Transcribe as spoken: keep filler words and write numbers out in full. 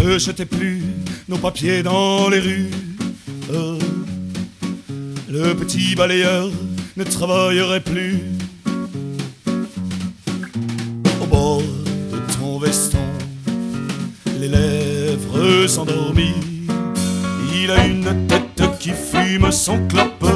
ne jetait plus nos papiers dans les rues. Oh, le petit balayeur ne travaillerait plus. Au bord de ton veston, les lèvres endormies, il a une tête qui fume son clope.